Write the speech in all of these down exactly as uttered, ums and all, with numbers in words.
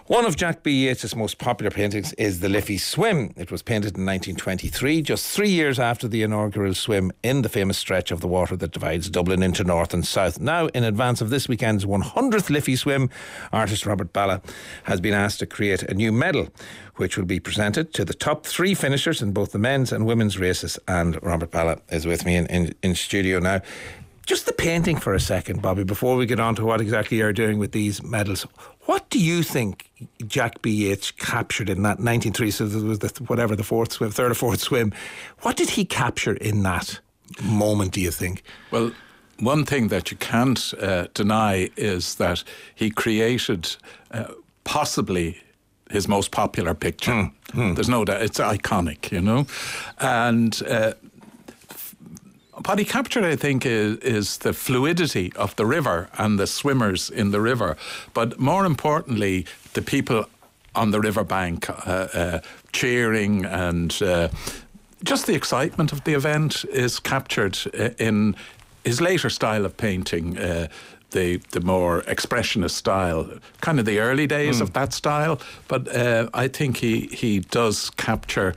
One of Jack B. Yeats's most popular paintings is the Liffey Swim. It was painted in nineteen twenty-three, just three years after the inaugural swim in the famous stretch of the water that divides Dublin into north and south. Now, in advance of this weekend's one hundredth Liffey Swim, artist Robert Balla has been asked to create a new medal, which will be presented to the top three finishers in both the men's and women's races. And Robert Balla is with me in, in, in studio now. Just the painting for a second, Bobby, before we get on to what exactly you're doing with these medals. What do you think Jack B. Yeats captured in that nineteen three, so there was the, whatever, the fourth swim, third or fourth swim. What did he capture in that moment, do you think? Well, one thing that you can't uh, deny is that he created uh, possibly his most popular picture. Mm, mm. There's no doubt. It's iconic, you know. And Uh, what he captured, I think, is, is the fluidity of the river and the swimmers in the river. But more importantly, the people on the riverbank uh, uh, cheering and uh, just the excitement of the event is captured in his later style of painting, uh, the the more expressionist style, kind of the early days mm. of that style. But uh, I think he, he does capture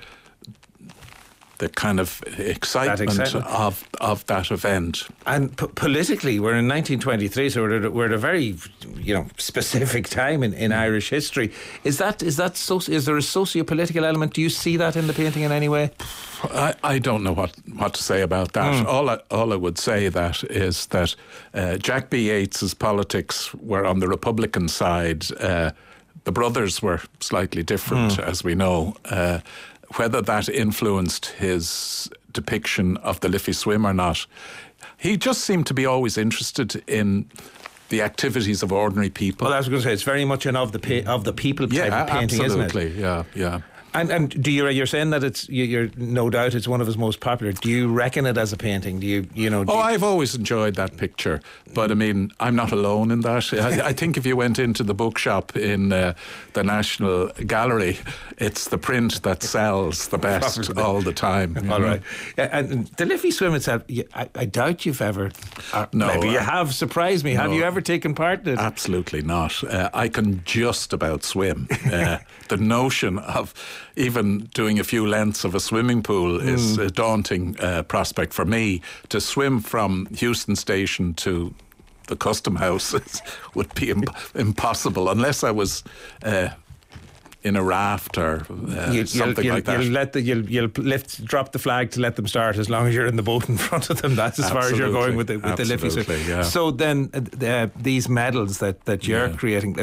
the kind of excitement, excitement. of of that event. And p- politically, we're in nineteen twenty-three, so we're at, we're at a very, you know, specific time in, in Irish history. Is that is that soci- is there a socio-political element? Do you see that in the painting in any way? I, I don't know what, what to say about that. Mm. All I, all I would say that is that uh, Jack B. Yeats's politics were on the Republican side. Uh, the brothers were slightly different, mm. as we know. Uh, Whether that influenced his depiction of the Liffey Swim or not, he just seemed to be always interested in the activities of ordinary people. Well, I was going to say, it's very much an of the pa- of the people type yeah, of painting, isn't it? Absolutely, yeah, yeah. And and do you you're saying that it's you're no doubt it's one of his most popular. Do you reckon it as a painting? Do you you know? Do oh, you I've always enjoyed that picture, but I mean, I'm not alone in that. I, I think if you went into the bookshop in uh, the National Gallery, it's the print that sells the best Probably. all the time. All know? Right, and the Liffey Swim itself, I, I doubt you've ever. Uh, no, maybe you have surprised me. Have no, you ever taken part in it? Absolutely not. Uh, I can just about swim. Uh, the notion of even doing a few lengths of a swimming pool mm. is a daunting uh, prospect for me. To swim from Houston Station to the Custom House would be imp- impossible unless I was uh, in a raft or uh, you, something you'll, like that. You'll let the you'll, you'll lift drop the flag to let them start as long as you're in the boat in front of them. That's as Absolutely. far as you're going with the with Absolutely, the Liffey. Yeah. So then uh, uh, these medals that that you're yeah. creating. Uh,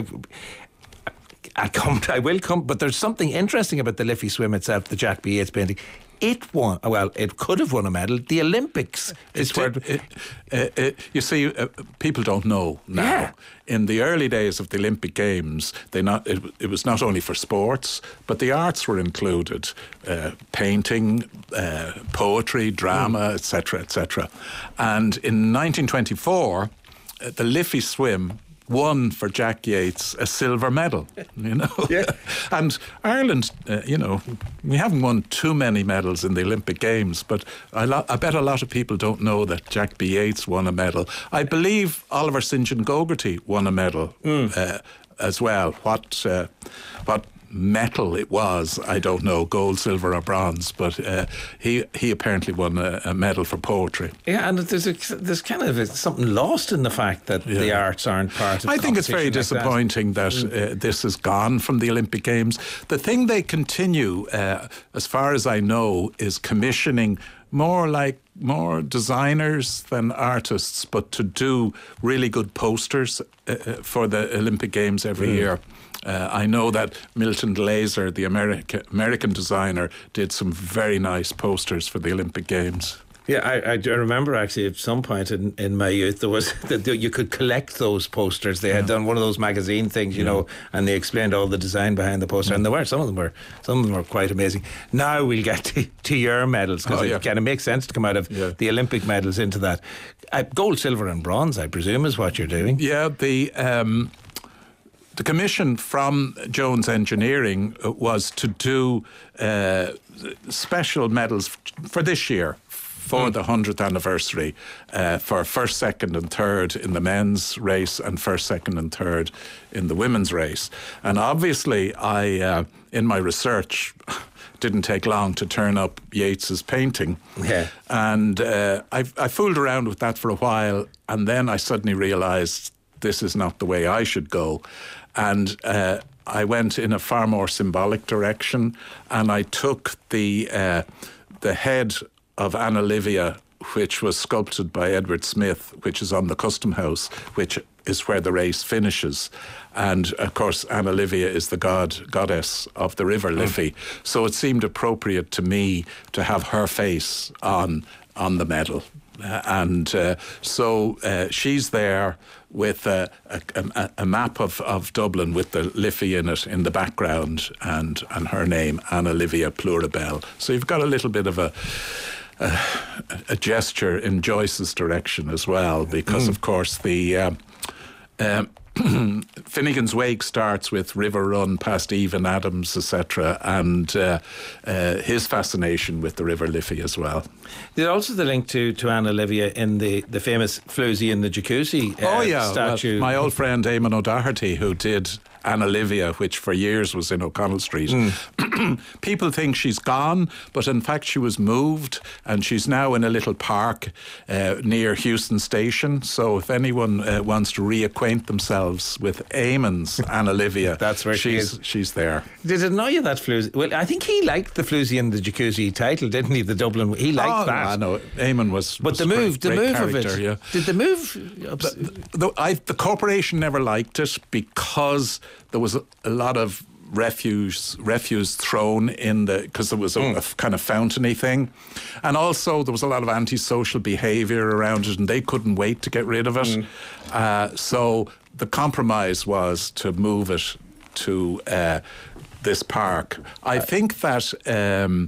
I come. I will come. But there's something interesting about the Liffey Swim itself, the Jack B. Yeats painting. It won. Well, it could have won a medal. The Olympics is it, where. It, it, it, you see, uh, people don't know now. Yeah. In the early days of the Olympic Games, they not it, it was not only for sports, but the arts were included: uh, painting, uh, poetry, drama, et cetera, et cetera. And in nineteen twenty-four, uh, the Liffey Swim won for Jack Yeats a silver medal, you know. Yeah. And Ireland, uh, you know, we haven't won too many medals in the Olympic Games, but I, lo- I bet a lot of people don't know that Jack B. Yeats won a medal. I believe Oliver Saint John Gogarty won a medal mm. uh, as well. What uh, what metal it was, I don't know, gold, silver or bronze, but uh, he he apparently won a, a medal for poetry. Yeah, and there's a, there's kind of a, something lost in the fact that yeah. the arts aren't part of I think it's very like disappointing that, that uh, this is gone from the Olympic Games. The thing they continue, uh, as far as I know, is commissioning more like more designers than artists, but to do really good posters uh, for the Olympic Games every mm. year. Uh, I know that Milton Glaser, the America, American designer, did some very nice posters for the Olympic Games. Yeah, I, I do remember actually at some point in, in my youth there was that you could collect those posters. They had yeah. done one of those magazine things, you yeah. know, and they explained all the design behind the poster. Yeah. And there were some of them were some of them were quite amazing. Now we'll get to, to your medals because oh, yeah. it kind of makes sense to come out of yeah. the Olympic medals into that. Uh, gold, silver, and bronze, I presume, is what you're doing. Yeah, the. Um The commission from Jones Engineering was to do uh, special medals for this year for mm. the hundredth anniversary uh, for first, second and third in the men's race and first, second and third in the women's race. And obviously I, uh, in my research, didn't take long to turn up Yeats's painting. Yeah. And uh, I, I fooled around with that for a while, and then I suddenly realised this is not the way I should go. And uh, I went in a far more symbolic direction, and I took the uh, the head of Anna Livia, which was sculpted by Edward Smith, which is on the Custom House, which is where the race finishes. And, of course, Anna Livia is the god goddess of the River Liffey. Mm. So it seemed appropriate to me to have her face on on the medal. Uh, and uh, so uh, she's there with a, a, a, a map of, of Dublin with the Liffey in it in the background, and, and her name, Anna Livia Pluribel. So you've got a little bit of a a, a gesture in Joyce's direction as well, because, mm. of course, the... Um, um, Finnegan's Wake starts with River Run past Eve and Adams, et cetera, and uh, uh, his fascination with the River Liffey as well. There's also the link to, to Anna Livia in the, the famous Floozy in the Jacuzzi uh, oh, yeah. statue. Well, my old friend Eamon O'Doherty, who did Anna Livia, which for years was in O'Connell Street. Mm. People think she's gone, but in fact she was moved, and she's now in a little park uh, near Houston Station. So if anyone uh, wants to reacquaint themselves with Eamon's Anna Livia, that's where she is. She's there. Did it annoy you that Floozy? Well, I think he liked the Floozy in the Jacuzzi title, didn't he? The Dublin. He liked oh, that. I know. Eamon was. But was the move, great, the great move of character, it. Yeah. Did the move? The, the, I, the corporation never liked it because there was a, a lot of refuse refuse thrown in the, because there was a, mm. a kind of fountainy thing, and also there was a lot of antisocial behaviour around it, and they couldn't wait to get rid of it. Mm. Uh, so the compromise was to move it to uh, this park. I think that um,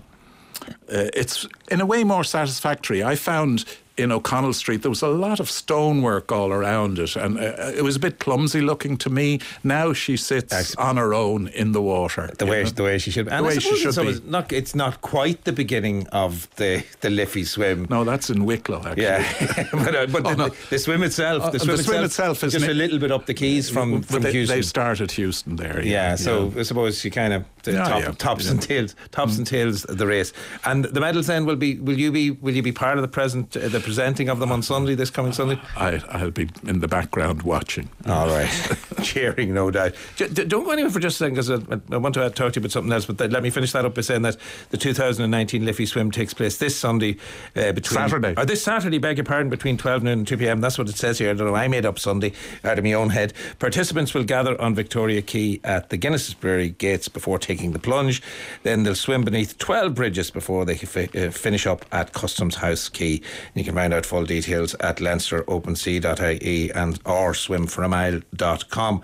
uh, it's in a way more satisfactory. I found in O'Connell Street there was a lot of stonework all around it, and uh, it was a bit clumsy looking to me. Now she sits Actually, on her own in the water, the way know? the way she should, and the I way she should it's, be. Not, it's not quite the beginning of the the Liffey swim. No, that's in Wicklow, actually. Yeah, but, uh, but oh, the, no. the swim itself, the uh, swim, the swim itself, itself is just a little bit up the quays from, from they, Houston. They started Houston there. Yeah, yeah so yeah. I suppose she kind of yeah, top, yeah. tops yeah. and tails, tops mm. and tails the race. And the medals then will be. Will you be? Will you be part of the present, uh, the presenting of them on Sunday, this coming Sunday? I, I'll be in the background watching. All right. Cheering, no doubt. Don't go anywhere for just a second, because I, I want to talk to you about something else, but let me finish that up by saying that the two thousand nineteen Liffey Swim takes place this Sunday uh, between... Saturday. Or this Saturday, beg your pardon, between twelve noon and two p.m. That's what it says here. I don't know, I made up Sunday out of my own head. Participants will gather on Victoria Quay at the Guinness's Brewery gates before taking the plunge. Then they'll swim beneath twelve bridges before they fi- uh, finish up at Customs House Quay. You can find out full details at leinster open sea dot I E and or swim for a mile dot com.